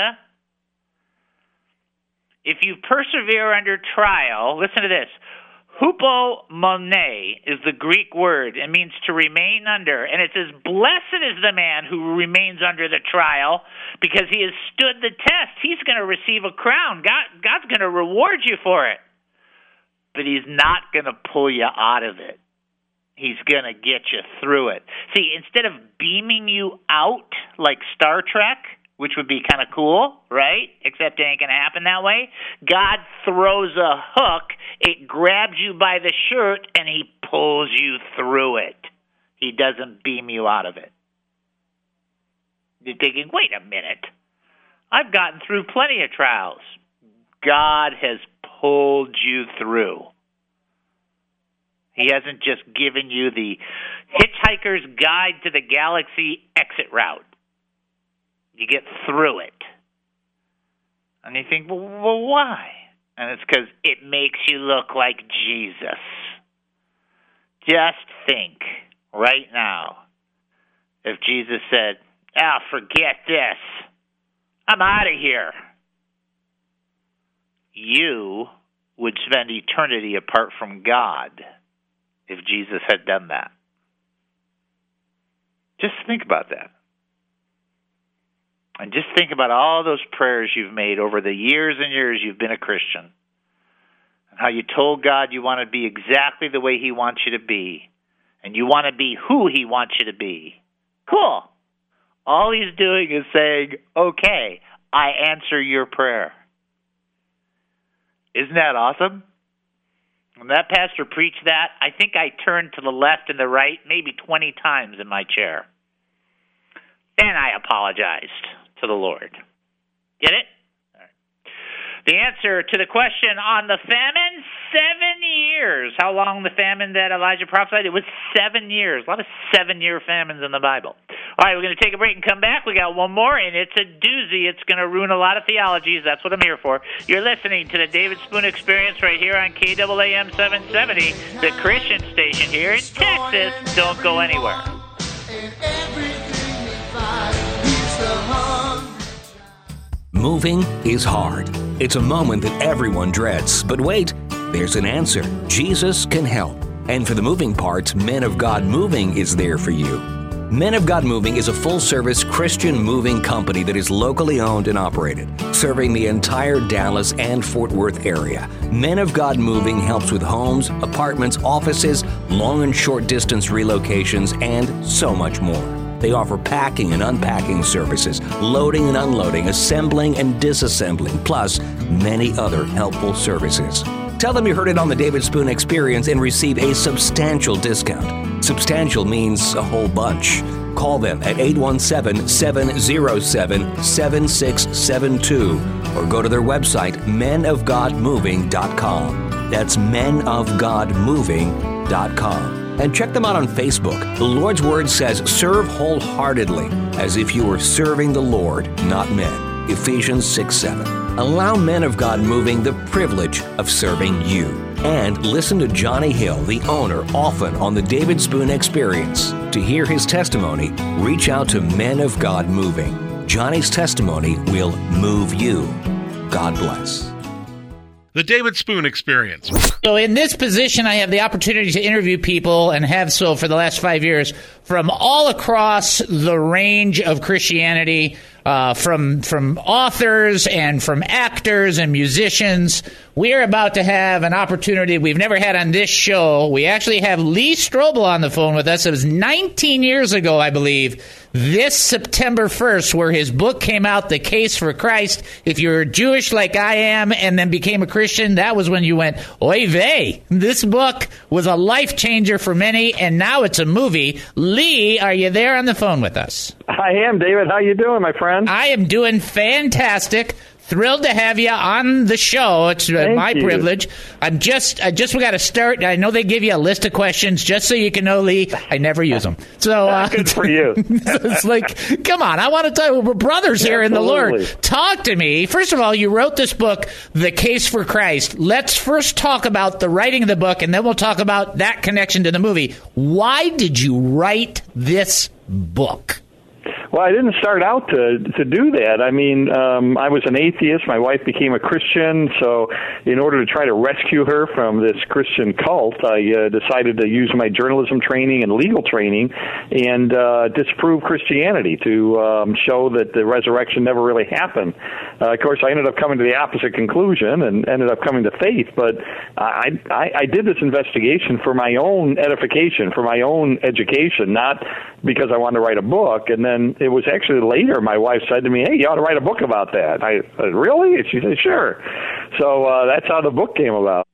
If you persevere under trial, listen to this. Hupomone is the Greek word. It means to remain under. And it says, blessed is the man who remains under the trial because he has stood the test. He's going to receive a crown. God, God's going to reward you for it. But he's not going to pull you out of it. He's going to get you through it. See, instead of beaming you out like Star Trek, which would be kind of cool, right? Except it ain't going to happen that way. God throws a hook, it grabs you by the shirt, and he pulls you through it. He doesn't beam you out of it. You're thinking, wait a minute. I've gotten through plenty of trials. God has pulled you through. He hasn't just given you the Hitchhiker's Guide to the Galaxy exit route. You get through it. And you think, well, well why? And it's because it makes you look like Jesus. Just think right now if Jesus said, ah, forget this. I'm out of here. You would spend eternity apart from God if Jesus had done that. Just think about that. And just think about all those prayers you've made over the years and years you've been a Christian. And how you told God you want to be exactly the way he wants you to be. And you want to be who he wants you to be. Cool. All he's doing is saying, okay, I answer your prayer. Isn't that awesome? When that pastor preached that, I think I turned to the left and the right maybe twenty times in my chair. Then I apologized to the Lord. Get it? All right. The answer to the question on the famine, seven years. How long the famine that Elijah prophesied? It was seven years. A lot of seven-year famines in the Bible. All right, we're going to take a break and come back. We got one more, and it's a doozy. It's going to ruin a lot of theologies. That's what I'm here for. You're listening to the David Spoon Experience right here on K A A M seven seventy, the Christian station here in Texas. Don't go anywhere. Moving is hard. It's a moment that everyone dreads. But wait, there's an answer. Jesus can help. And for the moving parts, Men of God Moving is there for you. Men of God Moving is a full-service Christian moving company that is locally owned and operated, serving the entire Dallas and Fort Worth area. Men of God Moving helps with homes, apartments, offices, long and short distance relocations, and so much more. They offer packing and unpacking services, loading and unloading, assembling and disassembling, plus many other helpful services. Tell them you heard it on the David Spoon Experience and receive a substantial discount. Substantial means a whole bunch. Call them at eight one seven, seven zero seven, seven six seven two or go to their website, men of god moving dot com. That's men of god moving dot com. And check them out on Facebook. The Lord's Word says, serve wholeheartedly, as if you were serving the Lord, not men. Ephesians six seven. Allow Men of God Moving the privilege of serving you. And listen to Johnny Hill, the owner, often on the David Spoon Experience. To hear his testimony, reach out to Men of God Moving. Johnny's testimony will move you. God bless. The David Spoon Experience. So in this position, I have the opportunity to interview people, and have so for the last five years, from all across the range of Christianity, uh, from from authors and from actors and musicians. We are about to have an opportunity we've never had on this show. We actually have Lee Strobel on the phone with us. It was nineteen years ago, I believe, this September first, where his book came out, The Case for Christ. If you're Jewish like I am and then became a Christian, that was when you went, oy vey. This book was a life changer for many, and now it's a movie. Lee, are you there on the phone with us? I am, David. How you doing, my friend? I am doing fantastic. Thrilled to have you on the show. It's uh, my you. privilege. I'm just, I just we got to start. I know they give you a list of questions just so you can know, Lee. I never use them. So uh, good for you. It's like, come on, I want to talk. We're brothers here in the Absolutely. Lord. Talk to me. First of all, you wrote this book, The Case for Christ. Let's first talk about the writing of the book, and then we'll talk about that connection to the movie. Why did you write this book? Well, I didn't start out to to do that. I mean, um, I was an atheist. My wife became a Christian, so in order to try to rescue her from this Christian cult, I uh, decided to use my journalism training and legal training and uh, disprove Christianity to um, show that the resurrection never really happened. Uh, of course, I ended up coming to the opposite conclusion and ended up coming to faith, but I, I, I did this investigation for my own edification, for my own education, not because I wanted to write a book. And then it was actually later my wife said to me, hey, you ought to write a book about that. I said, really? And she said, sure. So uh, that's how the book came about.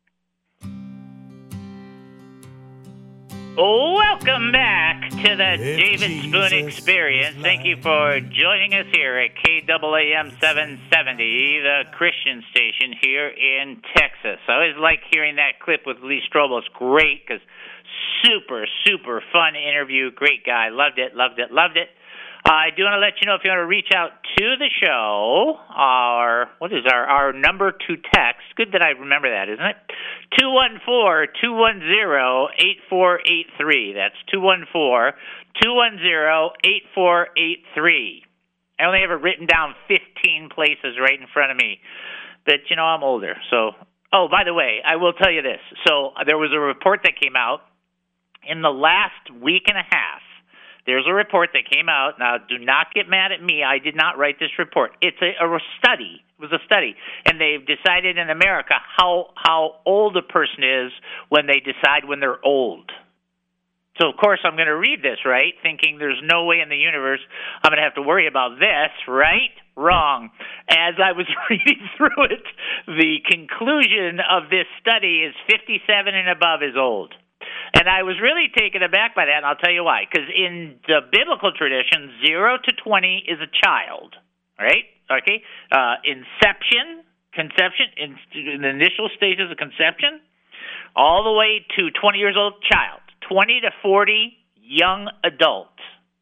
Welcome back to the David Spoon Experience. Thank you for joining us here at K A A M seven seventy, the Christian station here in Texas. I always like hearing that clip with Lee Strobel. It's great because super, super fun interview. Great guy. Loved it, loved it, loved it. Uh, I do want to let you know if you want to reach out to the show, our, what is our, our number to text? Good that I remember that, isn't it? two one four, two one zero, eight four eight three. That's two one four, two one zero, eight four eight three. I only have it written down fifteen places right in front of me. But, you know, I'm older. So, oh, by the way, I will tell you this. So there was a report that came out in the last week and a half. There's a report that came out. Now, do not get mad at me. I did not write this report. It's a, a study. It was a study. And they've decided in America how how old a person is when they decide when they're old. So, of course, I'm going to read this, right, thinking there's no way in the universe I'm going to have to worry about this, right? Wrong. As I was reading through it, the conclusion of this study is fifty-seven and above is old. And I was really taken aback by that, and I'll tell you why. Because in the biblical tradition, zero to twenty is a child, right? Okay? Uh, inception, conception, in, in the initial stages of conception, all the way to twenty years old, child. twenty to forty, young adult.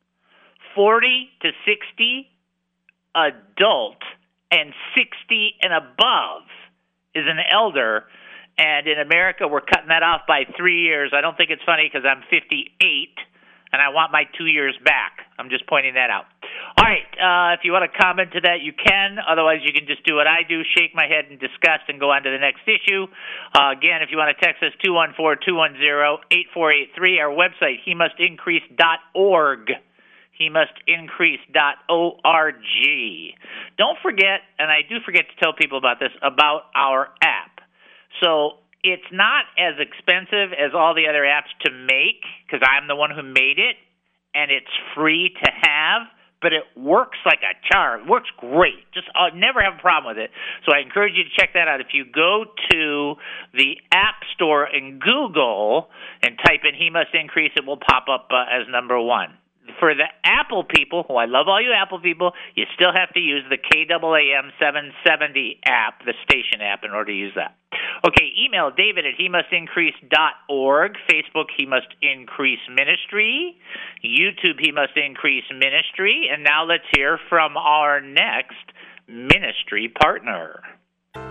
forty to sixty, adult. And sixty and above is an elder. And in America, we're cutting that off by three years. I don't think it's funny because I'm fifty-eight, and I want my two years back. I'm just pointing that out. All right, uh, if you want to comment to that, you can. Otherwise, you can just do what I do, shake my head in disgust, and go on to the next issue. Uh, again, if you want to text us, two one four, two one zero, eight four eight three. Our website, he must increase dot org. he must increase dot org. Don't forget, and I do forget to tell people about this, about our app. So it's not as expensive as all the other apps to make because I'm the one who made it, and it's free to have, but it works like a charm. It works great. Just I'll never have a problem with it. So I encourage you to check that out. If you go to the App Store in Google and type in He Must Increase, it will pop up uh, as number one. For the Apple people, who I love all you Apple people, you still have to use the K A A M seven seventy app, the station app, in order to use that. Okay, email David at he must increase dot org, Facebook He Must Increase Ministry, YouTube He Must Increase Ministry, and now let's hear from our next ministry partner. Our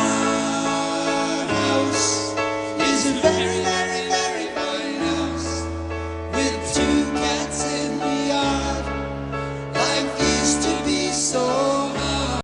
house is a very, very, very fine house with two cats in the yard. Life used to be so hard.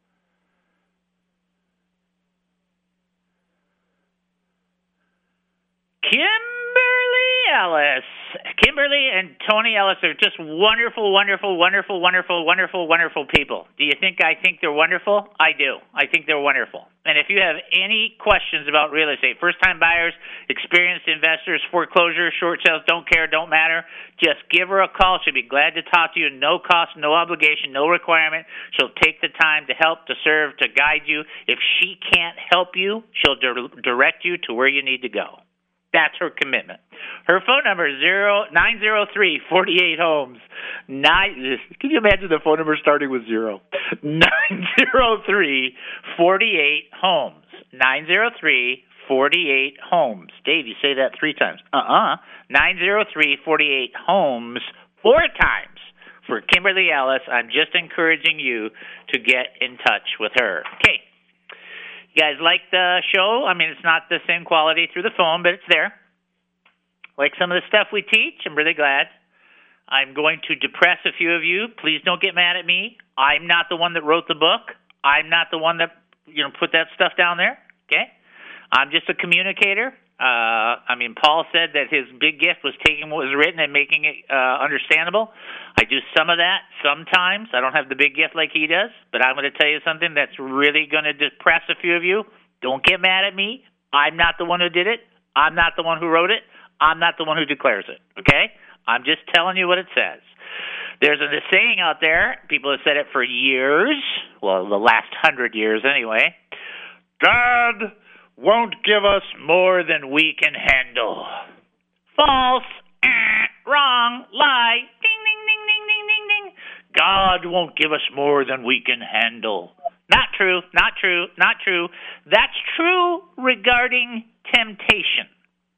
Kimberly Ellis. Kimberly and Tony Ellis are just wonderful, wonderful, wonderful, wonderful, wonderful, wonderful people. Do you think I think they're wonderful? I do. I think they're wonderful. And if you have any questions about real estate, first-time buyers, experienced investors, foreclosure, short sales, don't care, don't matter, just give her a call. She'll be glad to talk to you. No cost, no obligation, no requirement. She'll take the time to help, to serve, to guide you. If she can't help you, she'll di- direct you to where you need to go. That's her commitment. Her phone number is zero nine zero three forty eight homes. Nine. Can you imagine the phone number starting with zero? Nine zero three forty eight homes. Nine zero three forty eight homes. Dave, you say that three times. Uh uh. Nine zero three forty eight homes four times. For Kimberly Ellis, I'm just encouraging you to get in touch with her. Okay. You guys like the show? I mean, it's not the same quality through the phone, but it's there. Like some of the stuff we teach, I'm really glad. I'm going to depress a few of you. Please don't get mad at me. I'm not the one that wrote the book. I'm not the one that, you know, put that stuff down there. Okay? I'm just a communicator. Uh, I mean, Paul said that his big gift was taking what was written and making it uh, understandable. I do some of that sometimes. I don't have the big gift like he does, but I'm going to tell you something that's really going to depress a few of you. Don't get mad at me. I'm not the one who did it. I'm not the one who wrote it. I'm not the one who declares it, okay? I'm just telling you what it says. There's a saying out there. People have said it for years. Well, the last hundred years anyway. God won't give us more than we can handle. False. Eh, wrong. Lie. Ding, ding, ding, ding, ding, ding, ding. God won't give us more than we can handle. Not true. Not true. Not true. That's true regarding temptation.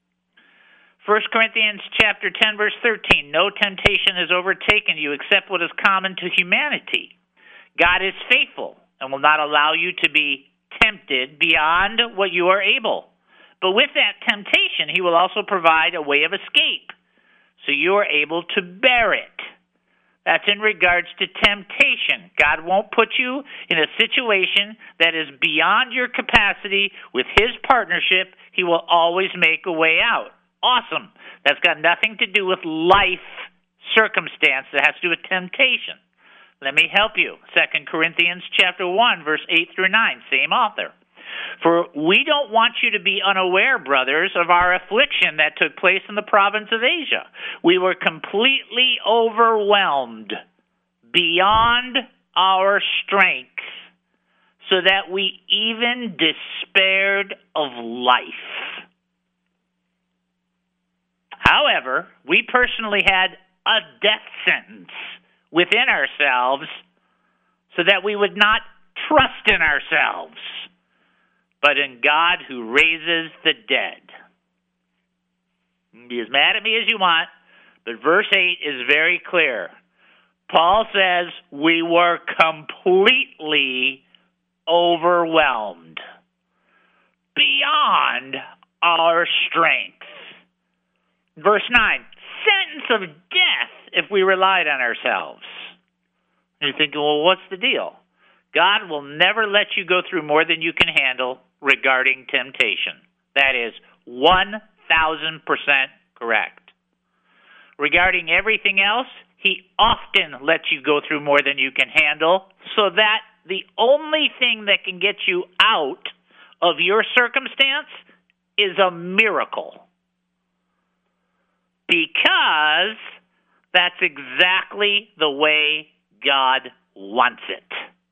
First Corinthians chapter ten, verse thirteen, no temptation has overtaken you except what is common to humanity. God is faithful and will not allow you to be tempted beyond what you are able. But with that temptation, he will also provide a way of escape, so you are able to bear it. That's in regards to temptation. God won't put you in a situation that is beyond your capacity. With his partnership, he will always make a way out. Awesome. That's got nothing to do with life circumstance. That has to do with temptation. Let me help you. Second Corinthians chapter one, verse eight through nine, same author. For we don't want you to be unaware, brothers, of our affliction that took place in the province of Asia. We were completely overwhelmed beyond our strength, so that we even despaired of life. However, we personally had a death sentence within ourselves so that we would not trust in ourselves, but in God who raises the dead. Be as mad at me as you want, but verse eight is very clear. Paul says we were completely overwhelmed beyond our strength. Verse nine, sentence of death if we relied on ourselves. You're thinking, well, what's the deal? God will never let you go through more than you can handle regarding temptation. That is one thousand percent correct. Regarding everything else, he often lets you go through more than you can handle, so that the only thing that can get you out of your circumstance is a miracle. Because that's exactly the way God wants it.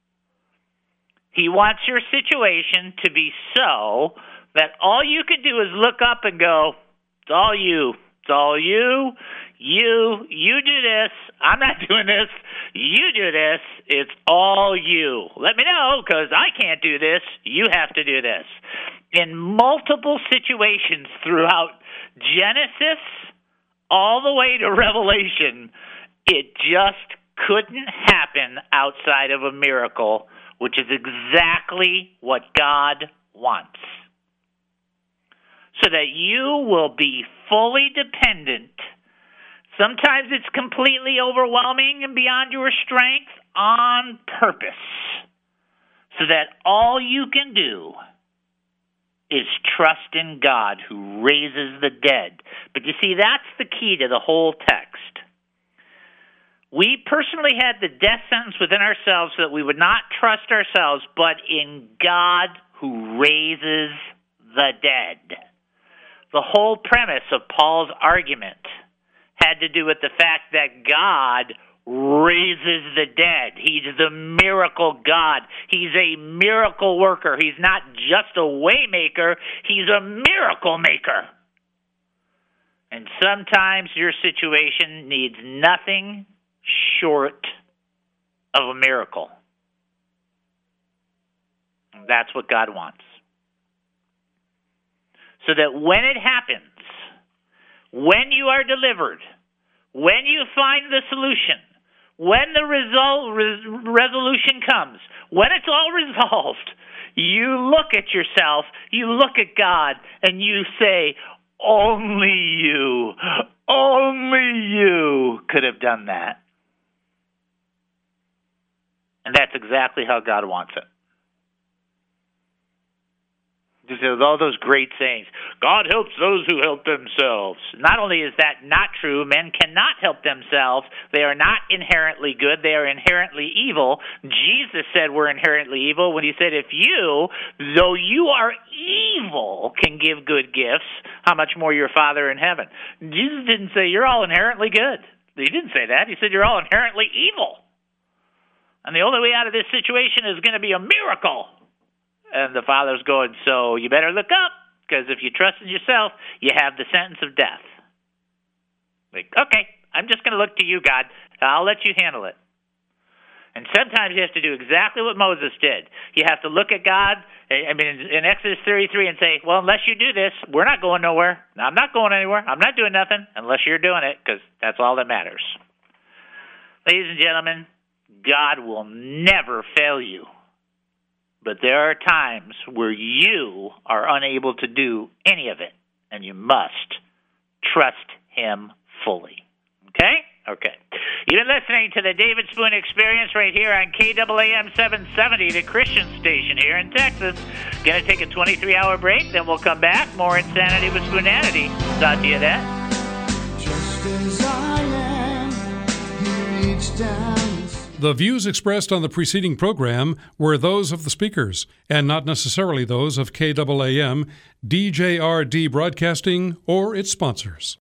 He wants your situation to be so that all you can do is look up and go, it's all you. It's all you. You. You do this. I'm not doing this. You do this. It's all you. Let me know, because I can't do this. You have to do this. In multiple situations throughout Genesis all the way to Revelation, it just couldn't happen outside of a miracle, which is exactly what God wants. So that you will be fully dependent. Sometimes it's completely overwhelming and beyond your strength on purpose. So that all you can do is trust in God who raises the dead. But you see, that's the key to the whole text. We personally had the death sentence within ourselves so that we would not trust ourselves, but in God who raises the dead. The whole premise of Paul's argument had to do with the fact that God raises the dead. He's the miracle God. He's a miracle worker. He's not just a way maker. He's a miracle maker. And sometimes your situation needs nothing short of a miracle. And that's what God wants. So that when it happens, when you are delivered, when you find the solution, when the result, res, resolution comes, when it's all resolved, you look at yourself, you look at God, and you say, only you, only you could have done that. And that's exactly how God wants it. There's all those great sayings. God helps those who help themselves. Not only is that not true, men cannot help themselves. They are not inherently good. They are inherently evil. Jesus said we're inherently evil when he said, if you, though you are evil, can give good gifts, how much more your Father in heaven? Jesus didn't say you're all inherently good. He didn't say that. He said you're all inherently evil. And the only way out of this situation is going to be a miracle. And the Father's going, so you better look up, because if you trust in yourself, you have the sentence of death. Like, okay, I'm just going to look to you, God. I'll let you handle it. And sometimes you have to do exactly what Moses did. You have to look at God, I mean, in Exodus thirty-three, and say, well, unless you do this, we're not going nowhere. I'm not going anywhere. I'm not doing nothing unless you're doing it, because that's all that matters. Ladies and gentlemen, God will never fail you. But there are times where you are unable to do any of it, and you must trust him fully. Okay? Okay. You've been listening to the David Spoon Experience right here on K A A M seven seventy, the Christian station here in Texas. Going to take a twenty-three hour break, then we'll come back. More Insanity with Spoonanity. Talk to you then. Just as I am, he reached down. The views expressed on the preceding program were those of the speakers, and not necessarily those of K A A M, D J R D Broadcasting, or its sponsors.